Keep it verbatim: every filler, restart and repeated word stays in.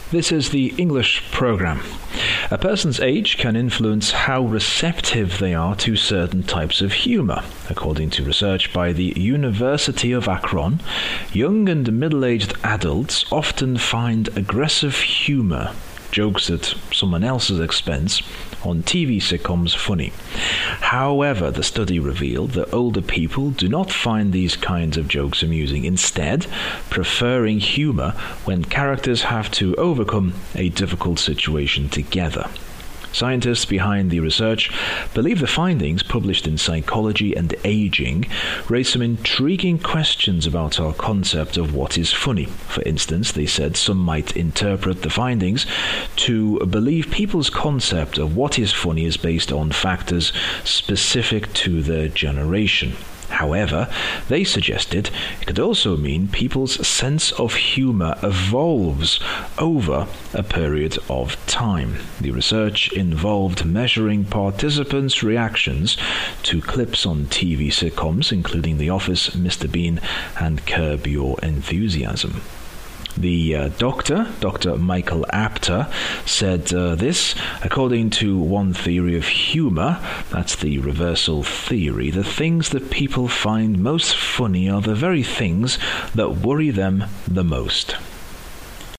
This is the English program. A person's age can influence how receptive they are to certain types of humour. According to research by the University of Akron, young and middle-aged adults often find aggressive humour, jokes at someone else's expense, on T V sitcoms funny. However, the study revealed that older people do not find these kinds of jokes amusing, instead preferring humour when characters have to overcome a difficult situation together. Scientists behind the research believe the findings, published in Psychology and Aging, raise some intriguing questions about our concept of what is funny. For instance, they said some might interpret the findings to believe people's concept of what is funny is based on factors specific to their generation. However, they suggested it could also mean people's sense of humour evolves over a period of time. The research involved measuring participants' reactions to clips on T V sitcoms, including The Office, Mister Bean, and Curb Your Enthusiasm. The uh, doctor, Doctor Michael Apter, said uh, this: according to one theory of humour, that's the reversal theory, the things that people find most funny are the very things that worry them the most.